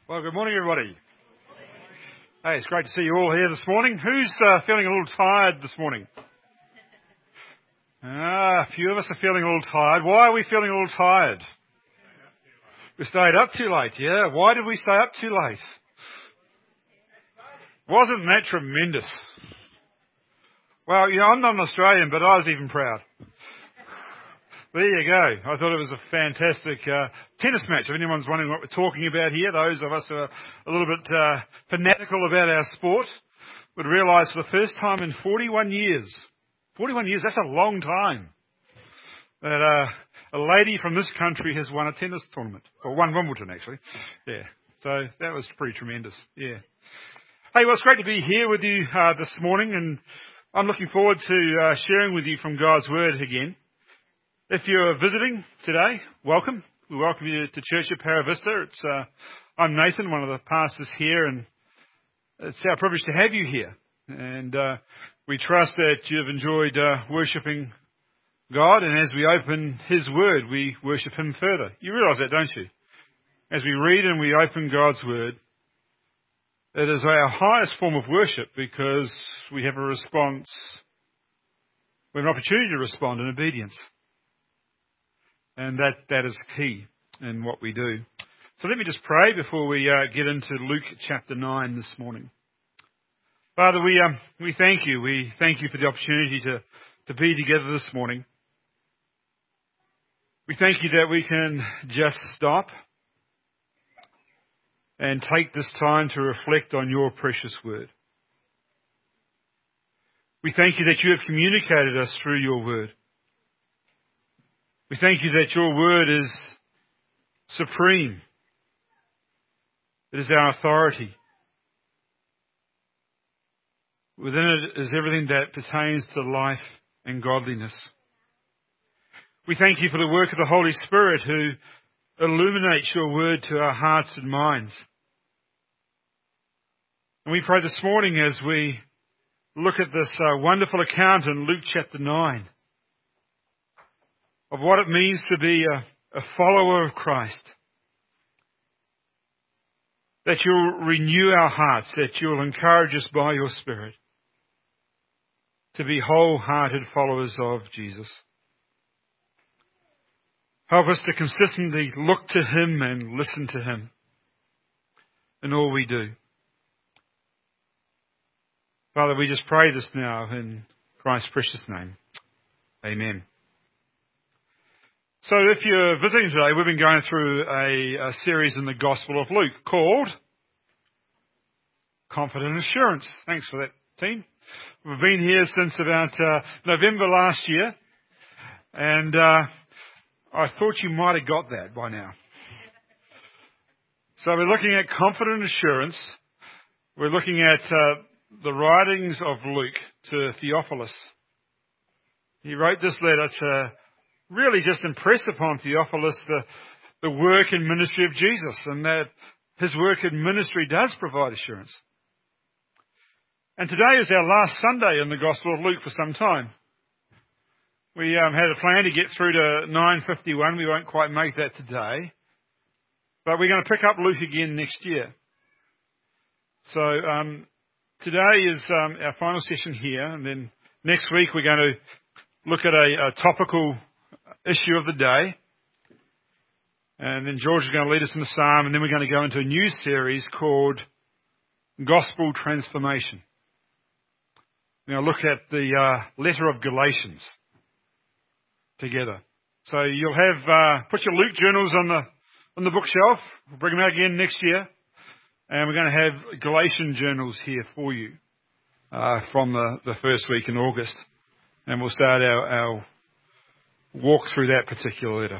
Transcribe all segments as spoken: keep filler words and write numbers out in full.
Well, good morning, everybody. Hey, it's great to see you all here this morning. Who's uh, feeling a little tired this morning? Ah, a few of us are feeling a little tired. Why are we feeling a little tired? We stayed up too late, yeah. Why did we stay up too late? Wasn't that tremendous? Well, you know, I'm not an Australian, but I was even proud. There you go. I thought it was a fantastic uh, tennis match. If anyone's wondering what we're talking about here, those of us who are a little bit uh, fanatical about our sport would realise for the first time in forty-one years, forty-one years, that's a long time, that uh, a lady from this country has won a tennis tournament. Or won Wimbledon, actually. Yeah. So that was pretty tremendous. Yeah. Hey, well, it's great to be here with you uh, this morning, and I'm looking forward to uh, sharing with you from God's Word again. If you're visiting today, welcome. We welcome you to Church at Paravista. It's, uh, I'm Nathan, one of the pastors here, and it's our privilege to have you here. And uh, we trust that you've enjoyed uh, worshipping God, and as we open His Word, we worship Him further. You realise that, don't you? As we read and we open God's Word, it is our highest form of worship because we have a response, we have an opportunity to respond in obedience. And that, that is key in what we do. So let me just pray before we uh, get into Luke chapter nine this morning. Father, we um, we thank you. We thank you for the opportunity to, to be together this morning. We thank you that we can just stop and take this time to reflect on your precious word. We thank you that you have communicated us through your word. We thank you that your word is supreme. It is our authority. Within it is everything that pertains to life and godliness. We thank you for the work of the Holy Spirit who illuminates your word to our hearts and minds. And we pray this morning as we look at this uh, wonderful account in Luke chapter nine, of what it means to be a, a follower of Christ. That you'll renew our hearts, that you'll encourage us by your Spirit to be wholehearted followers of Jesus. Help us to consistently look to Him and listen to Him in all we do. Father, we just pray this now in Christ's precious name. Amen. So if you're visiting today, we've been going through a, a series in the Gospel of Luke called Confident Assurance. Thanks for that, team. We've been here since about uh, November last year, and uh, I thought you might have got that by now. So we're looking at Confident Assurance. We're looking at uh, the writings of Luke to Theophilus. He wrote this letter to really just impress upon Theophilus the, the work and ministry of Jesus, and that his work and ministry does provide assurance. And today is our last Sunday in the Gospel of Luke for some time. We um, had a plan to get through to nine fifty-one. We won't quite make that today. But we're going to pick up Luke again next year. So um, today is um, our final session here, and then next week we're going to look at a, a topical issue of the day, and then George is going to lead us in the psalm, and then we're going to go into a new series called Gospel Transformation. We're going to look at the uh, letter of Galatians together. So you'll have uh, put your Luke journals on the on the bookshelf. We'll bring them out again next year, and we're going to have Galatian journals here for you uh, from the, the first week in August, and we'll start our, our walk through that particular letter.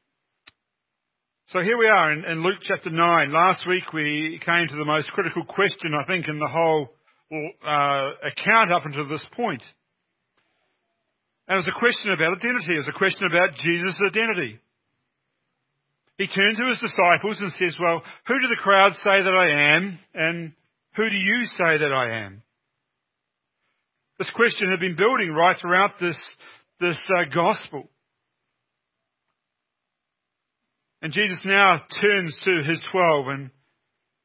So here we are in, in Luke chapter nine. Last week we came to the most critical question, I think, in the whole uh, account up until this point. And it was a question about identity. It was a question about Jesus' identity. He turned to his disciples and says, well, who do the crowd say that I am? And who do you say that I am? This question had been building right throughout this, this uh, gospel. And Jesus now turns to his twelve and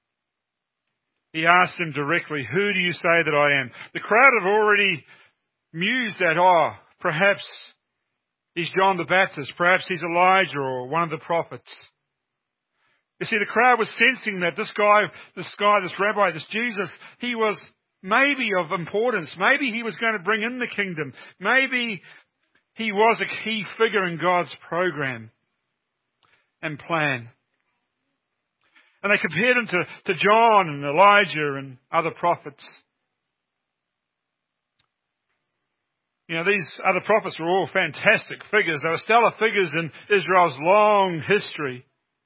He asked him directly, who do you say that I am? The crowd had already mused that, oh, perhaps he's John the Baptist, perhaps he's Elijah or one of the prophets. You see, the crowd was sensing that this guy, this guy, this rabbi, this Jesus, he was maybe of importance. Maybe he was going to bring in the kingdom. Maybe he was a key figure in God's program and plan. And they compared him to, to John and Elijah and other prophets. You know, these other prophets were all fantastic figures. They were stellar figures in Israel's long history.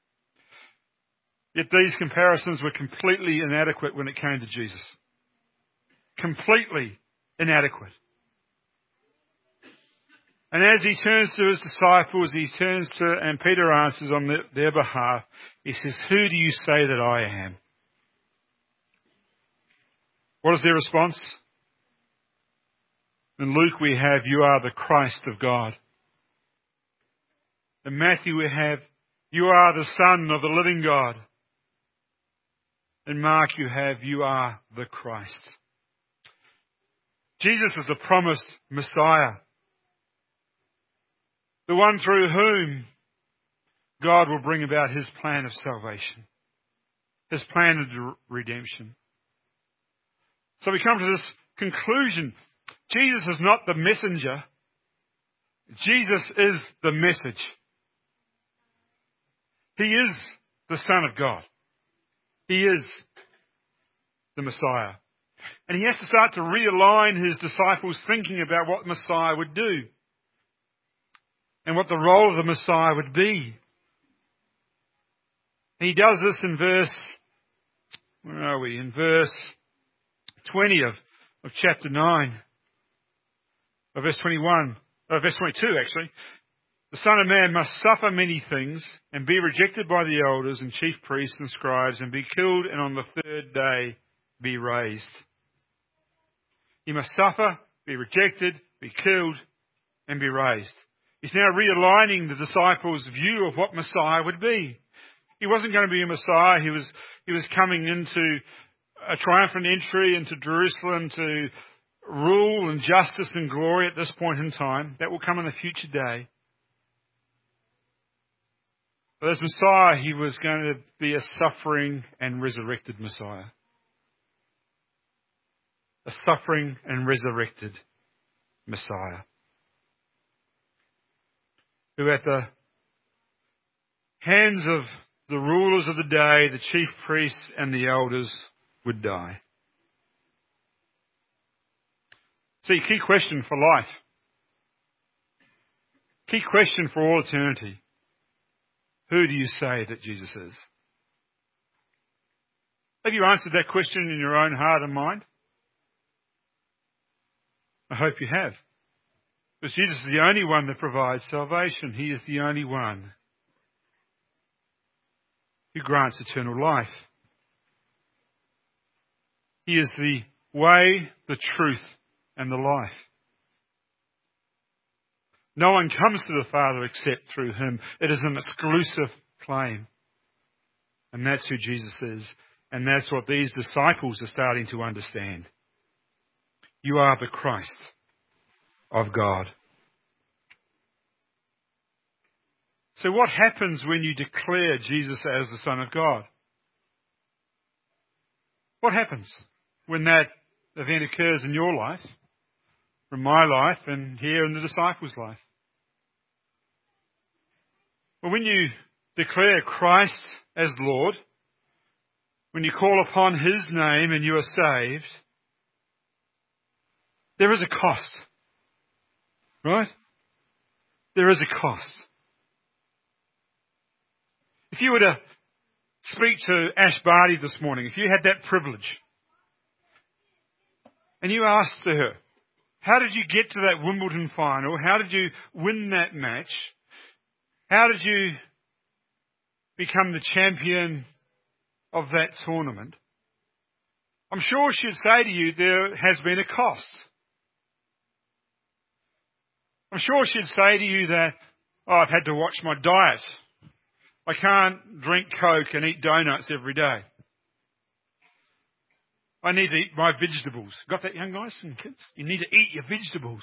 Yet these comparisons were completely inadequate when it came to Jesus. Completely inadequate. And as he turns to his disciples, he turns to, and Peter answers on their behalf, he says, who do you say that I am? What is their response? In Luke we have, you are the Christ of God. In Matthew we have, you are the Son of the living God. In Mark you have, you are the Christ. Jesus is the promised Messiah. The one through whom God will bring about his plan of salvation. His plan of redemption. So we come to this conclusion. Jesus is not the messenger. Jesus is the message. He is the Son of God. He is the Messiah. And he has to start to realign his disciples' thinking about what Messiah would do. And what the role of the Messiah would be. And he does this in verse, where are we? In verse twenty of, of chapter nine. Or verse twenty-one. Or verse twenty-two actually. The Son of Man must suffer many things and be rejected by the elders and chief priests and scribes and be killed and on the third day be raised. He must suffer, be rejected, be killed and be raised. He's now realigning the disciples' view of what Messiah would be. He wasn't going to be a Messiah. He was, he was coming into a triumphant entry into Jerusalem to rule and justice and glory at this point in time. That will come in a future day. But as Messiah, he was going to be a suffering and resurrected Messiah. A suffering and resurrected Messiah. Who at the hands of the rulers of the day, the chief priests and the elders, would die. See, key question for life. Key question for all eternity. Who do you say that Jesus is? Have you answered that question in your own heart and mind? I hope you have. Because Jesus is the only one that provides salvation. He is the only one who grants eternal life. He is the way, the truth, and the life. No one comes to the Father except through him. It is an exclusive claim. And that's who Jesus is. And that's what these disciples are starting to understand. You are the Christ of God. So what happens when you declare Jesus as the Son of God? What happens when that event occurs in your life, in my life, and here in the disciples' life? Well, when you declare Christ as Lord, when you call upon his name and you are saved, there is a cost. Right? There is a cost. If you were to speak to Ash Barty this morning, if you had that privilege, and you asked her, how did you get to that Wimbledon final? How did you win that match? How did you become the champion of that tournament? I'm sure she'd say to you, there has been a cost. I'm sure she'd say to you that, oh, I've had to watch my diet. I can't drink Coke and eat donuts every day. I need to eat my vegetables. Got that, young guys and kids? You need to eat your vegetables.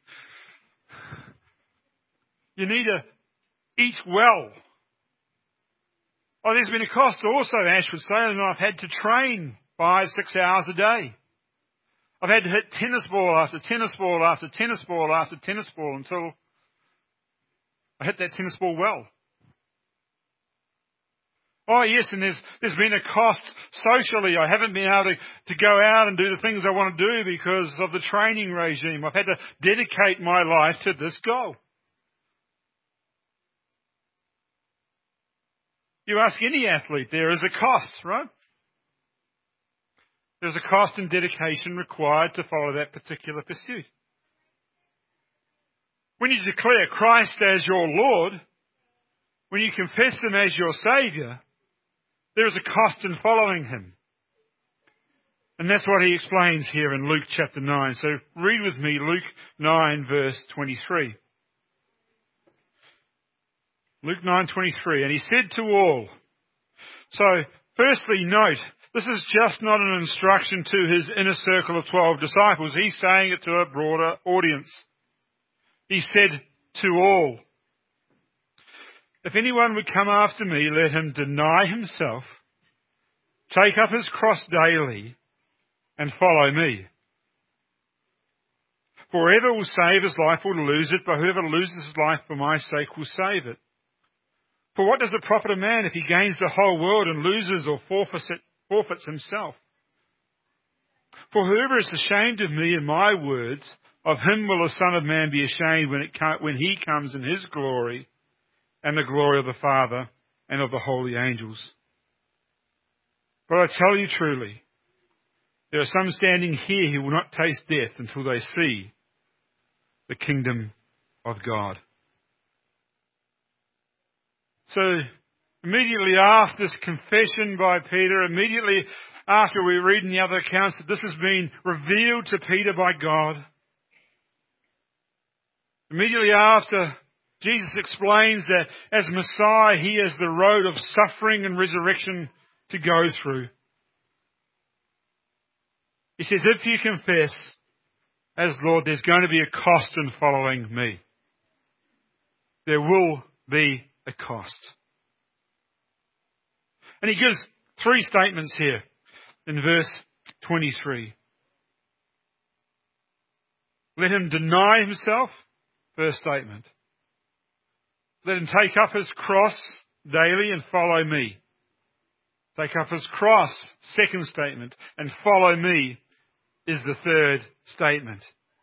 You need to eat well. Oh, there's been a cost also, Ash would say, and I've had to train five, six hours a day. I've had to hit tennis ball after tennis ball after tennis ball after tennis ball until I hit that tennis ball well. Oh yes, and there's there's been a cost socially. I haven't been able to, to go out and do the things I want to do because of the training regime. I've had to dedicate my life to this goal. You ask any athlete, there is a cost, right? There's a cost and dedication required to follow that particular pursuit. When you declare Christ as your Lord, when you confess Him as your Saviour, there is a cost in following Him. And that's what He explains here in Luke chapter nine. So read with me Luke nine verse twenty-three. Luke nine twenty-three. And He said to all. So firstly note, this is just not an instruction to His inner circle of twelve disciples. He's saying it to a broader audience. He said to all. If anyone would come after me, let him deny himself, take up his cross daily, and follow me. For whoever will save his life will lose it, but whoever loses his life for my sake will save it. For what does it profit a man if he gains the whole world and loses or forfeits, it, forfeits himself? For whoever is ashamed of me and my words, of him will the Son of Man be ashamed when, it, when he comes in his glory, and the glory of the Father and of the holy angels. But I tell you truly, there are some standing here who will not taste death until they see the kingdom of God. So, immediately after this confession by Peter, immediately after we read in the other accounts that this has been revealed to Peter by God, immediately after Jesus explains that as Messiah, He has the road of suffering and resurrection to go through. He says, if you confess as Lord, there's going to be a cost in following me. There will be a cost. And He gives three statements here in verse twenty-three. Let him deny himself, first statement. Let him take up his cross daily and follow me. Take up his cross, second statement, and follow me is the third statement.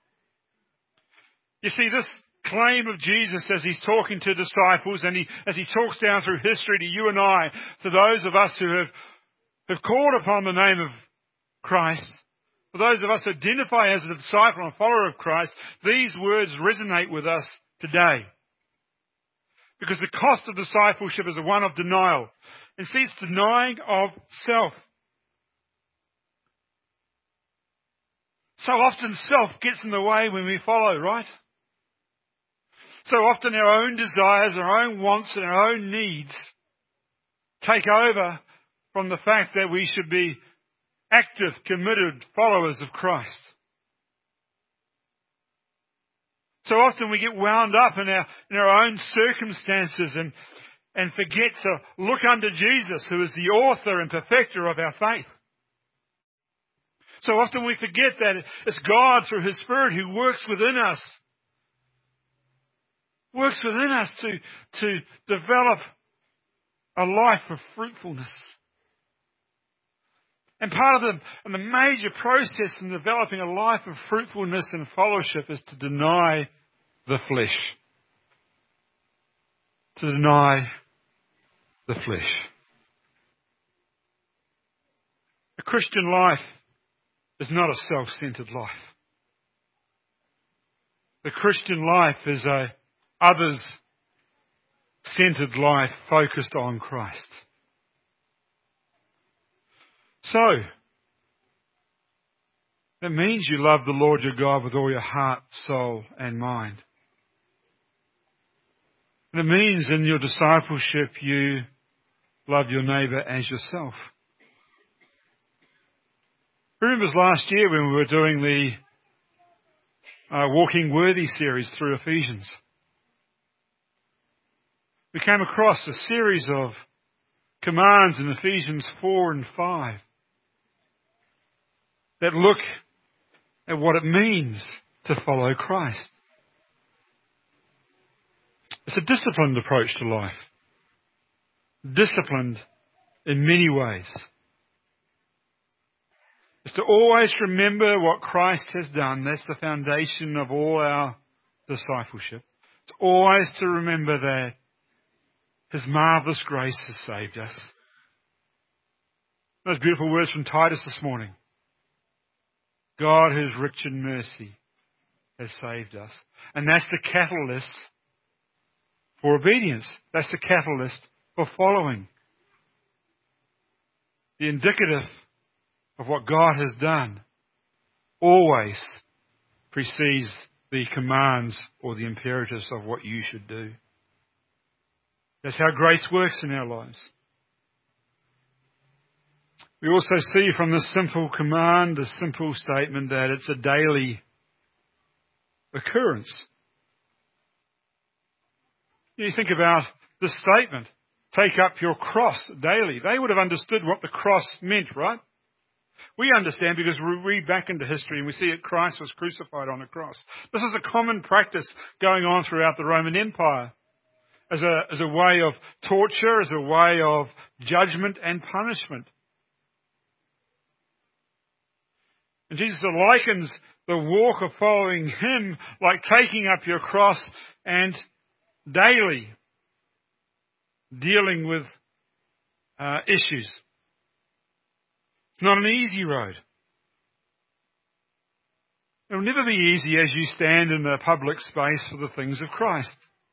You see, this claim of Jesus as He's talking to disciples and he, as He talks down through history to you and I, to those of us who have, have called upon the name of Christ, for those of us who identify as a disciple and follower of Christ, these words resonate with us today. Because the cost of discipleship is the one of denial. And see, it's denying of self. So often self gets in the way when we follow, right? So often our own desires, our own wants and our own needs take over from the fact that we should be active, committed followers of Christ. So often we get wound up in our, in our own circumstances and, and forget to look unto Jesus, who is the author and perfecter of our faith. So often we forget that it's God through His Spirit who works within us, works within us to, to develop a life of fruitfulness. And part of the, the major process in developing a life of fruitfulness and fellowship is to deny the flesh. To deny the flesh. A Christian life is not a self-centered life. The Christian life is a others-centered life focused on Christ. So, that means you love the Lord your God with all your heart, soul, and mind. And it means in your discipleship you love your neighbour as yourself. Who remembers last year when we were doing the uh, Walking Worthy series through Ephesians? We came across a series of commands in Ephesians four and five that look at what it means to follow Christ. It's a disciplined approach to life. Disciplined in many ways. It's to always remember what Christ has done. That's the foundation of all our discipleship. It's always to remember that His marvellous grace has saved us. Those beautiful words from Titus this morning. God, who is rich in mercy, has saved us. And that's the catalyst for obedience. That's the catalyst for following. The indicative of what God has done always precedes the commands or the imperatives of what you should do. That's how grace works in our lives. We also see from this simple command, this simple statement, that it's a daily occurrence. You think about this statement, take up your cross daily. They would have understood what the cross meant, right? We understand because we read back into history and we see that Christ was crucified on a cross. This is a common practice going on throughout the Roman Empire as a, as a way of torture, as a way of judgment and punishment. And Jesus likens the walk of following Him like taking up your cross and daily dealing with uh, issues. It's not an easy road. It will never be easy as you stand in the public space for the things of Christ.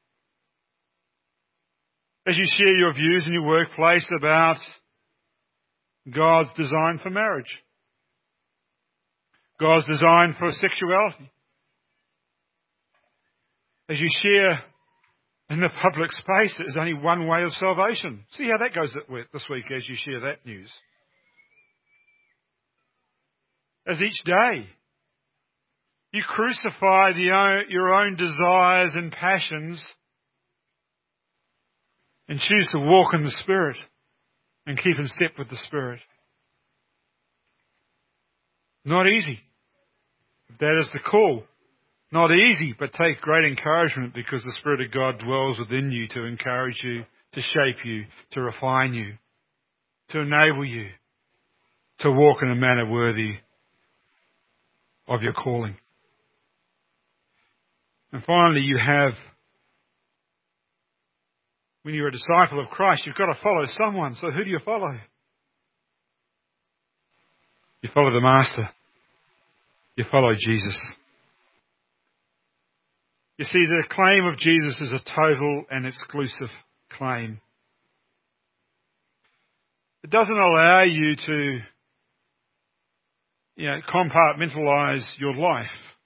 As you share your views in your workplace about God's design for marriage, God's design for sexuality. As you share in the public space, there's only one way of salvation. See how that goes this week as you share that news. As each day you crucify the, your own desires and passions and choose to walk in the Spirit and keep in step with the Spirit. Not easy. That is the call. Not easy, but take great encouragement because the Spirit of God dwells within you to encourage you, to shape you, to refine you, to enable you to walk in a manner worthy of your calling. And finally, you have, when you're a disciple of Christ, you've got to follow someone. So who do you follow? You follow the Master. You follow Jesus. You see, the claim of Jesus is a total and exclusive claim. It doesn't allow you to, you know, compartmentalize your life.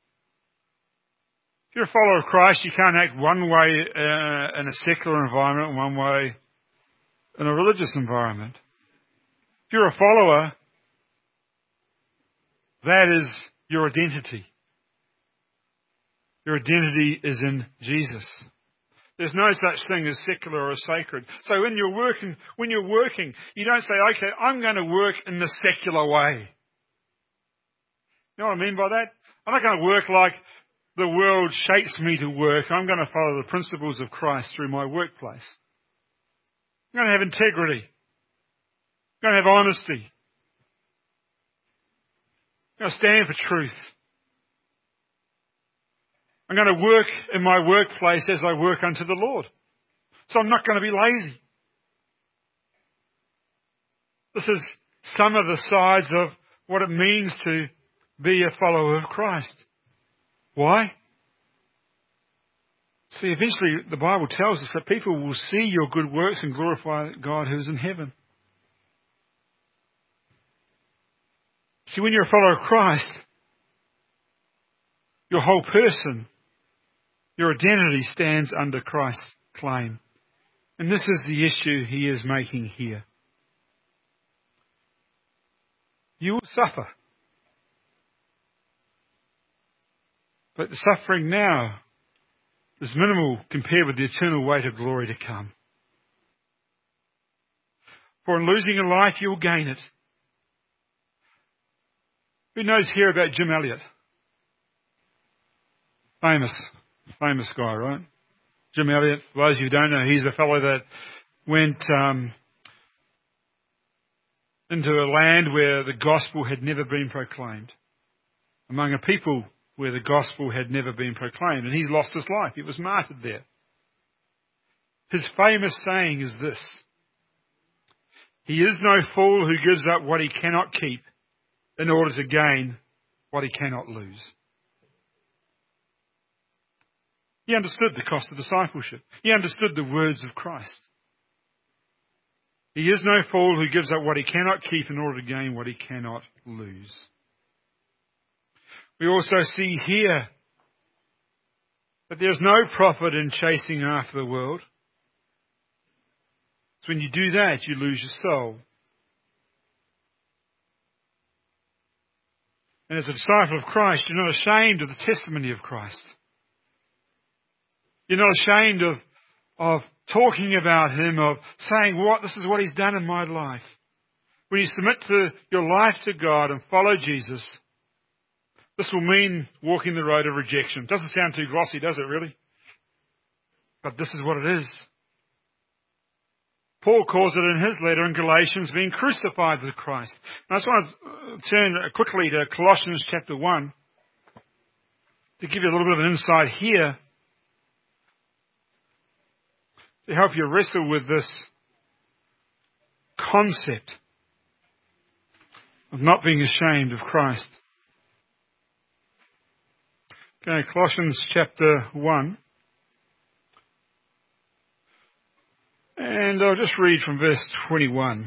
If you're a follower of Christ, you can't act one way uh, in a secular environment and one way in a religious environment. If you're a follower, that is your identity. Your identity is in Jesus. There's no such thing as secular or sacred. So when you're working, when you're working, you don't say, okay, I'm going to work in the secular way. You know what I mean by that? I'm not going to work like the world shapes me to work. I'm going to follow the principles of Christ through my workplace. I'm going to have integrity. I'm going to have honesty. I'm going to stand for truth. I'm going to work in my workplace as I work unto the Lord. So I'm not going to be lazy. This is some of the sides of what it means to be a follower of Christ. Why? See, eventually the Bible tells us that people will see your good works and glorify God who is in heaven. See, when you're a follower of Christ, your whole person, your identity stands under Christ's claim. And this is the issue he is making here. You will suffer. But the suffering now is minimal compared with the eternal weight of glory to come. For in losing a life, you'll gain it. Who knows here about Jim Elliot? Famous, famous guy, right? Jim Elliot, for those of you who don't know, he's a fellow that went um, into a land where the gospel had never been proclaimed, among a people where the gospel had never been proclaimed, and he's lost his life. He was martyred there. His famous saying is this: he is no fool who gives up what he cannot keep in order to gain what he cannot lose. He understood the cost of discipleship. He understood the words of Christ. He is no fool who gives up what he cannot keep in order to gain what he cannot lose. We also see here that there's no profit in chasing after the world. So when you do that, you lose your soul. And as a disciple of Christ, you're not ashamed of the testimony of Christ. You're not ashamed of, of talking about him, of saying, what, this is what he's done in my life. When you submit to your life to God and follow Jesus, this will mean walking the road of rejection. Doesn't sound too glossy, does it really? But this is what it is. Paul calls it in his letter in Galatians, being crucified with Christ. And I just want to turn quickly to Colossians chapter one to give you a little bit of an insight here to help you wrestle with this concept of not being ashamed of Christ. Okay, Colossians chapter one. And I'll just read from verse twenty-one.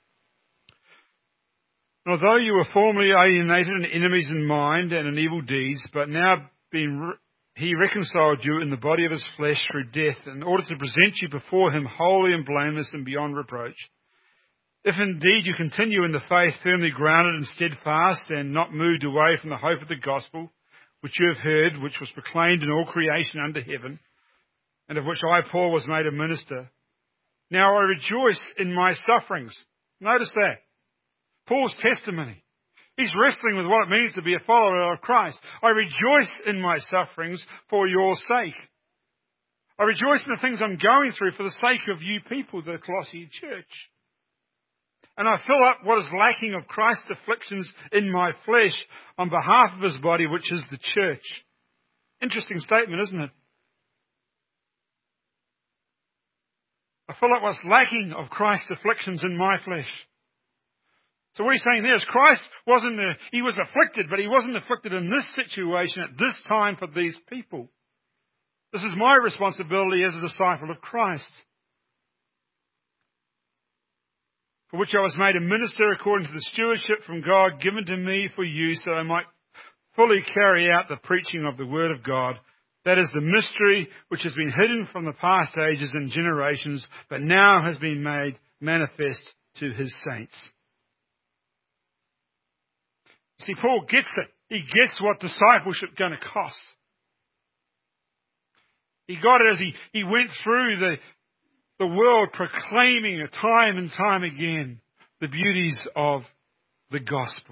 Although you were formerly alienated and enemies in mind and in evil deeds, but now being re- he reconciled you in the body of his flesh through death, in order to present you before him holy and blameless and beyond reproach. If indeed you continue in the faith, firmly grounded and steadfast, and not moved away from the hope of the gospel, which you have heard, which was proclaimed in all creation under heaven, and of which I, Paul, was made a minister. Now I rejoice in my sufferings. Notice that. Paul's testimony. He's wrestling with what it means to be a follower of Christ. I rejoice in my sufferings for your sake. I rejoice in the things I'm going through for the sake of you people, the Colossae church. And I fill up what is lacking of Christ's afflictions in my flesh on behalf of his body, which is the church. Interesting statement, isn't it? I fill up what's lacking of Christ's afflictions in my flesh. So what he's saying there is Christ wasn't, a, he was afflicted, but he wasn't afflicted in this situation at this time for these people. This is my responsibility as a disciple of Christ, for which I was made a minister according to the stewardship from God given to me for you, so I might fully carry out the preaching of the word of God. That is the mystery which has been hidden from the past ages and generations, but now has been made manifest to his saints. See, Paul gets it. He gets what discipleship is going to cost. He got it as he, he went through the, the world proclaiming it time and time again the beauties of the gospel.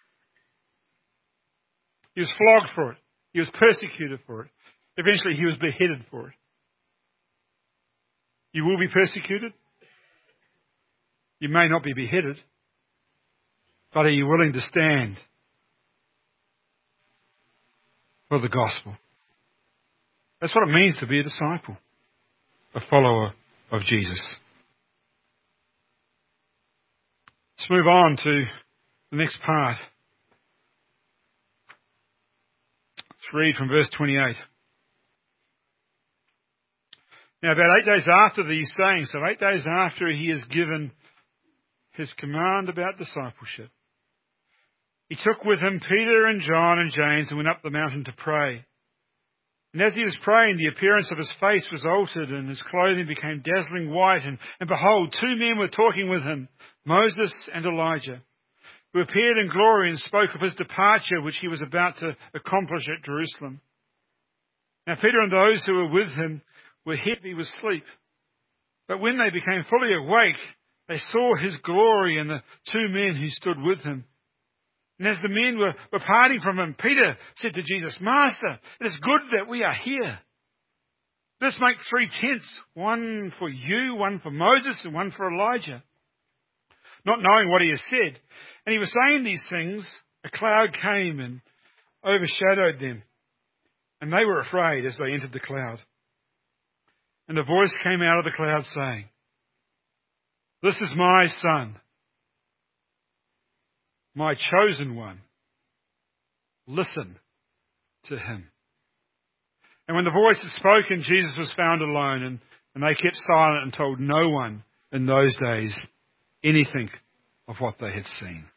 He was flogged for it. He was persecuted for it. Eventually he was beheaded for it. You will be persecuted. You may not be beheaded. But are you willing to stand for the gospel? That's what it means to be a disciple, a follower of Jesus. Let's move on to the next part. Let's read from verse twenty-eight. Now, about eight days after these sayings, so eight days after he has given his command about discipleship, he took with him Peter and John and James and went up the mountain to pray. And as he was praying, the appearance of his face was altered and his clothing became dazzling white. And, and behold, two men were talking with him, Moses and Elijah, who appeared in glory and spoke of his departure, which he was about to accomplish at Jerusalem. Now Peter and those who were with him were heavy with sleep. But when they became fully awake, they saw his glory and the two men who stood with him. And as the men were, were parting from him, Peter said to Jesus, Master, it is good that we are here. Let's make three tents, one for you, one for Moses, and one for Elijah. Not knowing what he had said. And he was saying these things, a cloud came and overshadowed them. And they were afraid as they entered the cloud. And a voice came out of the cloud saying, This is my son, my chosen one. Listen to him. And when the voice had spoken, Jesus was found alone, and, and they kept silent and told no one in those days anything of what they had seen.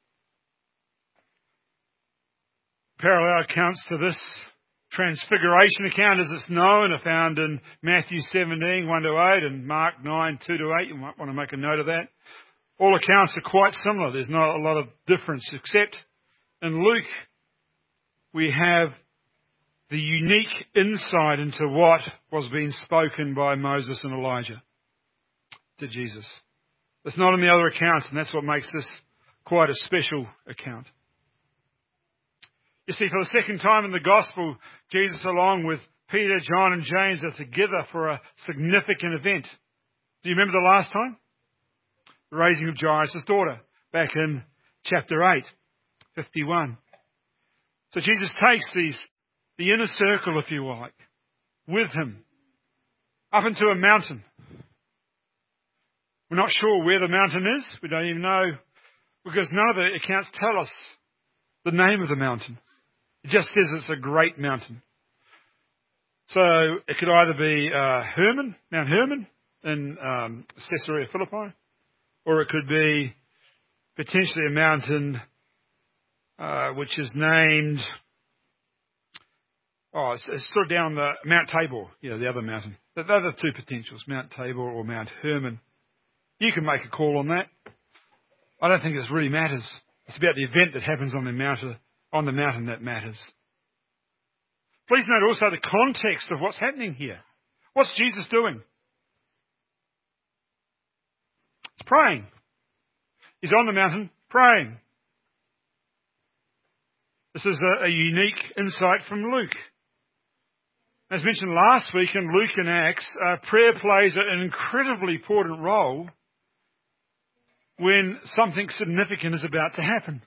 Parallel accounts to this transfiguration account as it's known are found in Matthew seventeen, one to eight, and Mark nine, two to eight. You might want to make a note of that. All accounts are quite similar. There's not a lot of difference, except in Luke we have the unique insight into what was being spoken by Moses and Elijah to Jesus. It's not in the other accounts, and that's what makes this quite a special account. You see, for the second time in the Gospel, Jesus, along with Peter, John and James, are together for a significant event. Do you remember the last time? The raising of Jairus' daughter, back in chapter eight, fifty-one. So Jesus takes these, the inner circle, if you like, with him, up into a mountain. We're not sure where the mountain is. We don't even know, because none of the accounts tell us the name of the mountain. It just says it's a great mountain. So it could either be uh, Hermon, Mount Hermon in um, Caesarea Philippi, or it could be potentially a mountain uh, which is named, oh, it's, it's sort of down the Mount Tabor, you know, the other mountain. They're the two potentials, Mount Tabor or Mount Hermon. You can make a call on that. I don't think it really matters. It's about the event that happens on the mountain, on the mountain that matters. Please note also the context of what's happening here. What's Jesus doing? He's praying. He's on the mountain praying. This is a, a unique insight from Luke. As mentioned last week in Luke and Acts, uh, prayer plays an incredibly important role when something significant is about to happen.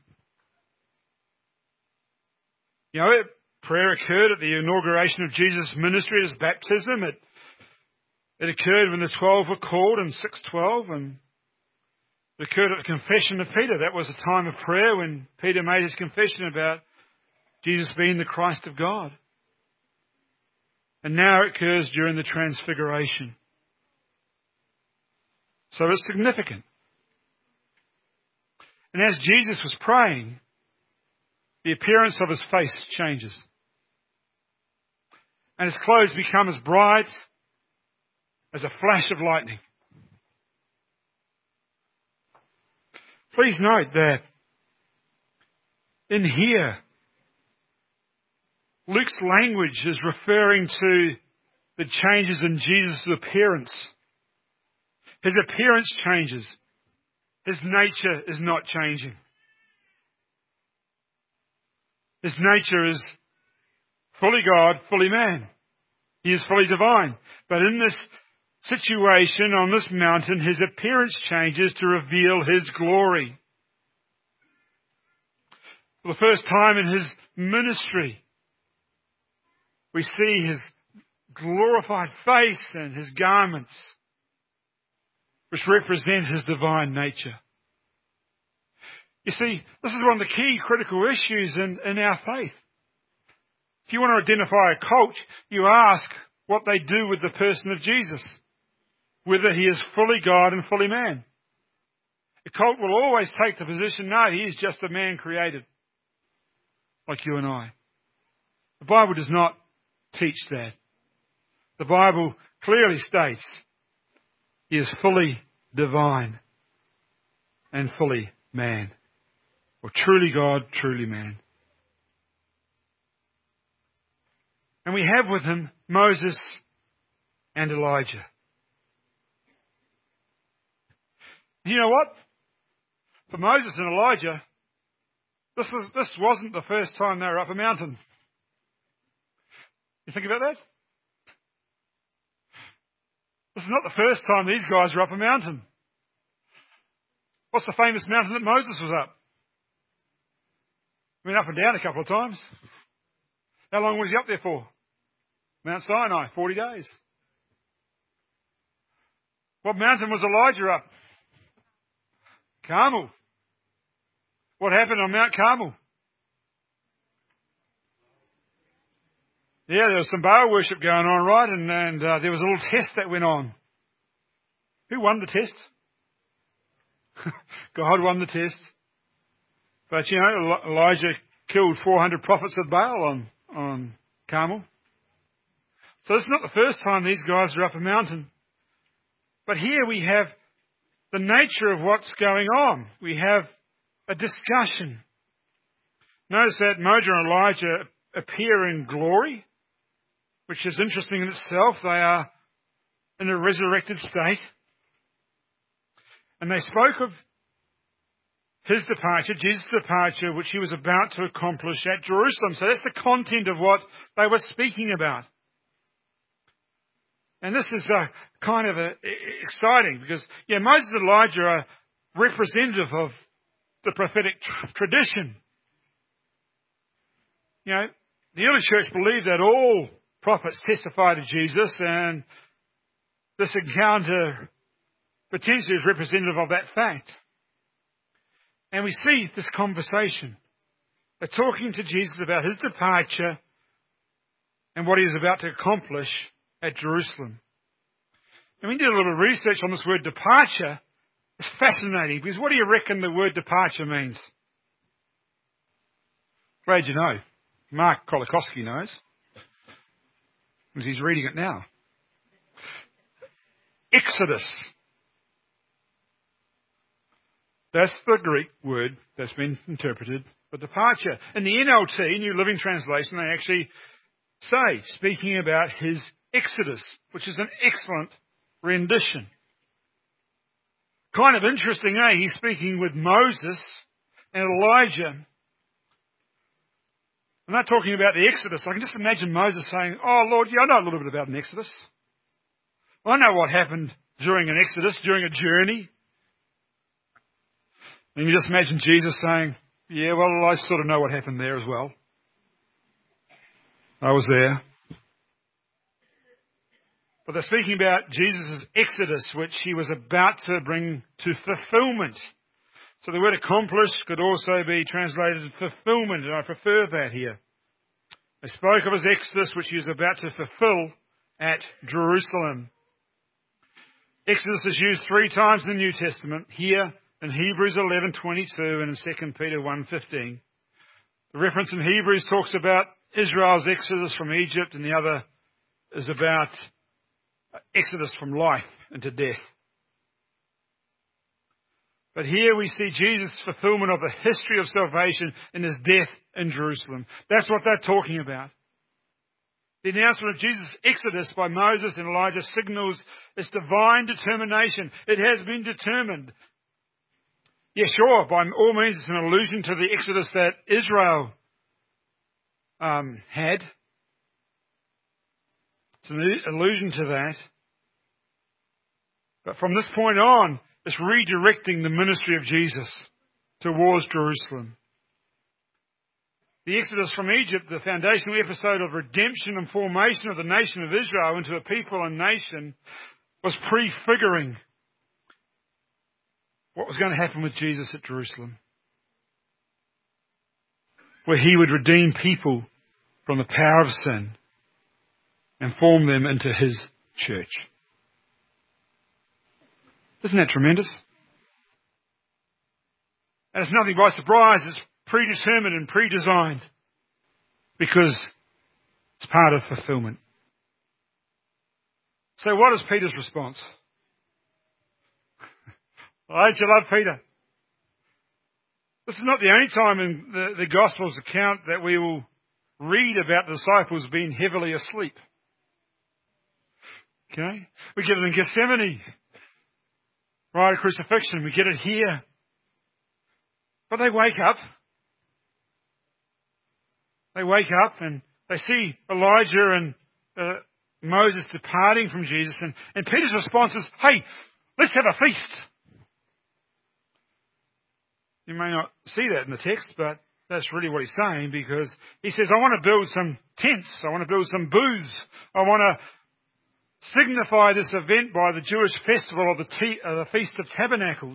You know, prayer occurred at the inauguration of Jesus' ministry at his baptism. It, it occurred when the twelve were called in six twelve, and it occurred at the confession of Peter. That was a time of prayer when Peter made his confession about Jesus being the Christ of God. And now it occurs during the transfiguration. So it's significant. And as Jesus was praying, the appearance of his face changes. And his clothes become as bright as a flash of lightning. Please note that in here, Luke's language is referring to the changes in Jesus' appearance. His appearance changes. His nature is not changing. His nature is fully God, fully man. He is fully divine. But in this situation on this mountain, his appearance changes to reveal his glory. For the first time in his ministry, we see his glorified face and his garments, which represent his divine nature. You see, this is one of the key critical issues in, in our faith. If you want to identify a cult, you ask what they do with the person of Jesus, whether he is fully God and fully man. A cult will always take the position, no, he is just a man created, like you and I. The Bible does not teach that. The Bible clearly states he is fully divine and fully man. Or truly God, truly man. And we have with him Moses and Elijah. You know what? For Moses and Elijah, this is this wasn't the first time they were up a mountain. You think about that? This is not the first time these guys were up a mountain. What's the famous mountain that Moses was up? Went up and down a couple of times. How long was he up there for? Mount Sinai, forty days. What mountain was Elijah up? Carmel. What happened on Mount Carmel? Yeah, there was some Baal worship going on, right? And, and uh, there was a little test that went on. Who won the test? God won the test. But, you know, Elijah killed four hundred prophets of Baal on, on Carmel. So this is not the first time these guys are up a mountain. But here we have the nature of what's going on. We have a discussion. Notice that Moses and Elijah appear in glory, which is interesting in itself. They are in a resurrected state. And they spoke of his departure, Jesus' departure, which he was about to accomplish at Jerusalem. So that's the content of what they were speaking about. And this is uh, kind of a, exciting because, yeah, Moses and Elijah are representative of the prophetic tr- tradition. You know, the early church believed that all prophets testify to Jesus, and this encounter potentially is representative of that fact. And we see this conversation. They're talking to Jesus about his departure and what he is about to accomplish at Jerusalem. And we did a little research on this word departure. It's fascinating because what do you reckon the word departure means? Glad you know. Mark Kolakowski knows because he's reading it now. Exodus. That's the Greek word that's been interpreted for departure. In the N L T, New Living Translation, they actually say, speaking about his Exodus, which is an excellent rendition. Kind of interesting, eh? He's speaking with Moses and Elijah. I'm not talking about the Exodus. I can just imagine Moses saying, oh, Lord, yeah, I know a little bit about an Exodus. I know what happened during an Exodus, during a journey. And you just imagine Jesus saying, yeah, well, I sort of know what happened there as well. I was there. But they're speaking about Jesus' Exodus, which he was about to bring to fulfillment. So the word accomplish could also be translated fulfillment, and I prefer that here. They spoke of his Exodus, which he was about to fulfill at Jerusalem. Exodus is used three times in the New Testament, here in Hebrews eleven twenty-two and in Second Peter one fifteen. The reference in Hebrews talks about Israel's exodus from Egypt, and the other is about exodus from life into death. But here we see Jesus' fulfillment of the history of salvation in his death in Jerusalem. That's what they're talking about. The announcement of Jesus' exodus by Moses and Elijah signals its divine determination. It has been determined. Yeah, sure, by all means it's an allusion to the exodus that Israel um, had. It's an allusion to that. But from this point on, it's redirecting the ministry of Jesus towards Jerusalem. The exodus from Egypt, the foundational episode of redemption and formation of the nation of Israel into a people and nation, was prefiguring what was going to happen with Jesus at Jerusalem, where he would redeem people from the power of sin and form them into his church. Isn't that tremendous? And it's nothing by surprise. It's predetermined and pre-designed because it's part of fulfillment. So what is Peter's response? Don't you love Peter? This is not the only time in the, the Gospels account that we will read about the disciples being heavily asleep. Okay? We get it in Gethsemane, right at crucifixion. We get it here. But they wake up. They wake up and they see Elijah and uh, Moses departing from Jesus. And, and Peter's response is, hey, let's have a feast. You may not see that in the text, but that's really what he's saying, because he says, I want to build some tents. I want to build some booths. I want to signify this event by the Jewish festival of the, te- uh, the Feast of Tabernacles.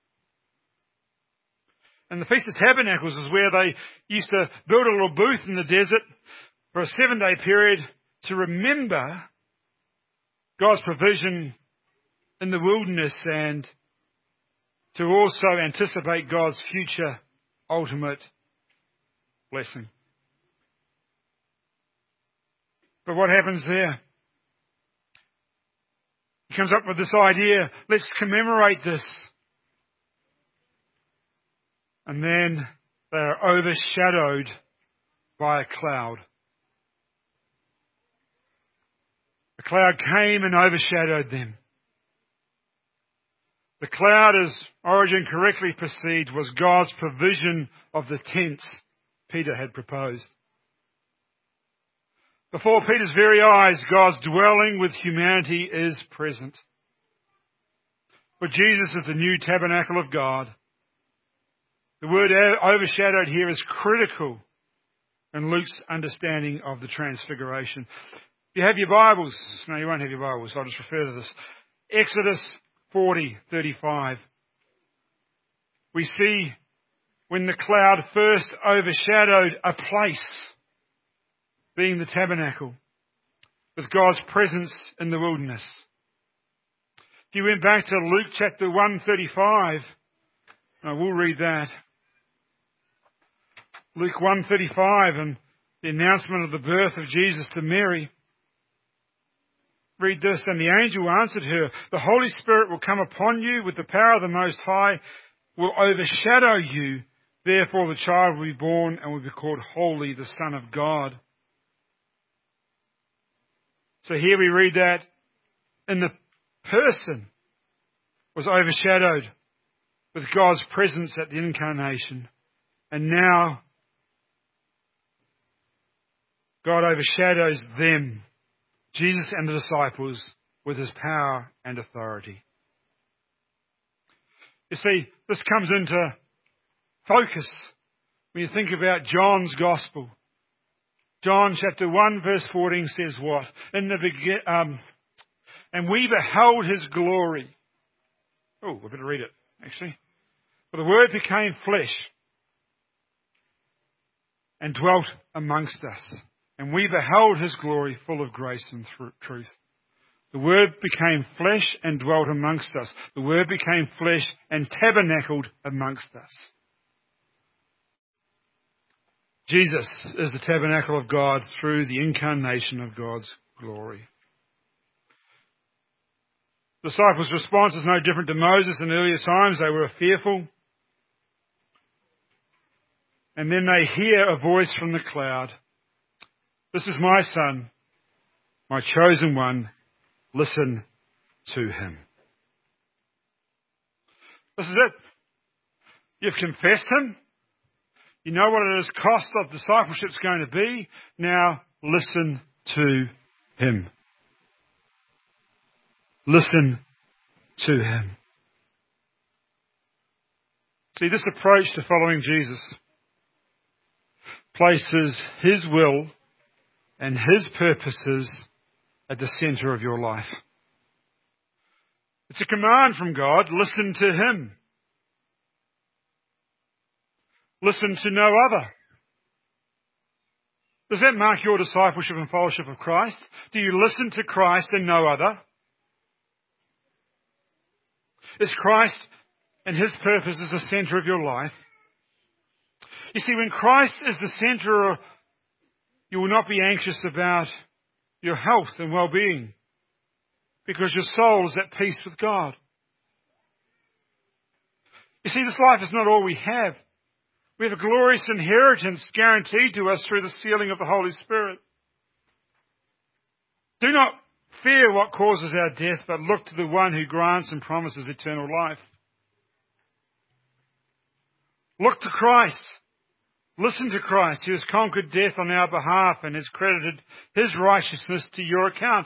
And the Feast of Tabernacles is where they used to build a little booth in the desert for a seven-day period to remember God's provision in the wilderness and to also anticipate God's future ultimate blessing. But what happens there? He comes up with this idea, let's commemorate this. And then they are overshadowed by a cloud. The cloud came and overshadowed them. The cloud, as Origen correctly perceived, was God's provision of the tents Peter had proposed. Before Peter's very eyes, God's dwelling with humanity is present. But Jesus is the new tabernacle of God. The word overshadowed here is critical in Luke's understanding of the transfiguration. If you have your Bibles, no, you won't have your Bibles, I'll just refer to this. Exodus forty thirty-five. We see when the cloud first overshadowed a place, being the tabernacle, with God's presence in the wilderness. If you went back to Luke chapter one thirty-five, I will read that. Luke one thirty-five and the announcement of the birth of Jesus to Mary. Read this, and the angel answered her, the Holy Spirit will come upon you with the power of the Most High, will overshadow you. Therefore the child will be born and will be called Holy, the Son of God. So here we read that in the person was overshadowed with God's presence at the incarnation. And now God overshadows them, Jesus and the disciples, with his power and authority. You see, this comes into focus when you think about John's Gospel. John chapter one verse fourteen says what? In the begin, um, and we beheld his glory. Oh, we better read it, actually. For the Word became flesh and dwelt amongst us. And we beheld his glory full of grace and truth. The Word became flesh and dwelt amongst us. The Word became flesh and tabernacled amongst us. Jesus is the tabernacle of God through the incarnation of God's glory. The disciples' response is no different to Moses in earlier times. They were fearful. And then they hear a voice from the cloud. This is my son, my chosen one. Listen to him. This is it. You've confessed him. You know what it is cost of discipleship is going to be. Now listen to him. Listen to him. See, this approach to following Jesus places his will and his purposes at the center of your life. It's a command from God. Listen to him. Listen to no other. Does that mark your discipleship and fellowship of Christ? Do you listen to Christ and no other? Is Christ and his purposes the center of your life? You see, when Christ is the center, you will not be anxious about your health and well-being because your soul is at peace with God. You see, this life is not all we have. We have a glorious inheritance guaranteed to us through the sealing of the Holy Spirit. Do not fear what causes our death, but look to the one who grants and promises eternal life. Look to Christ. Listen to Christ, who has conquered death on our behalf and has credited his righteousness to your account.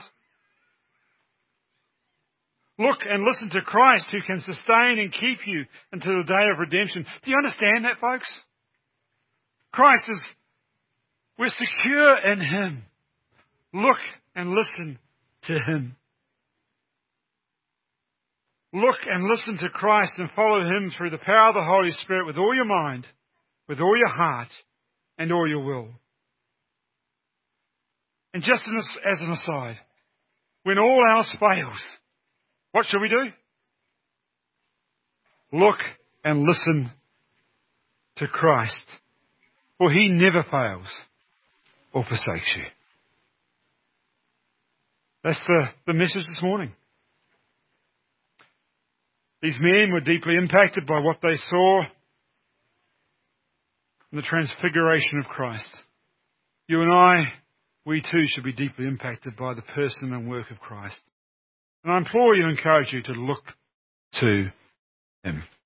Look and listen to Christ, who can sustain and keep you until the day of redemption. Do you understand that, folks? Christ is, we're secure in him. Look and listen to him. Look and listen to Christ and follow him through the power of the Holy Spirit with all your mind, with all your heart, and all your will. And just as an aside, when all else fails, what should we do? Look and listen to Christ, for he never fails or forsakes you. That's the, the message this morning. These men were deeply impacted by what they saw in the transfiguration of Christ. You and I, we too should be deeply impacted by the person and work of Christ. And I implore you, encourage you to look to him.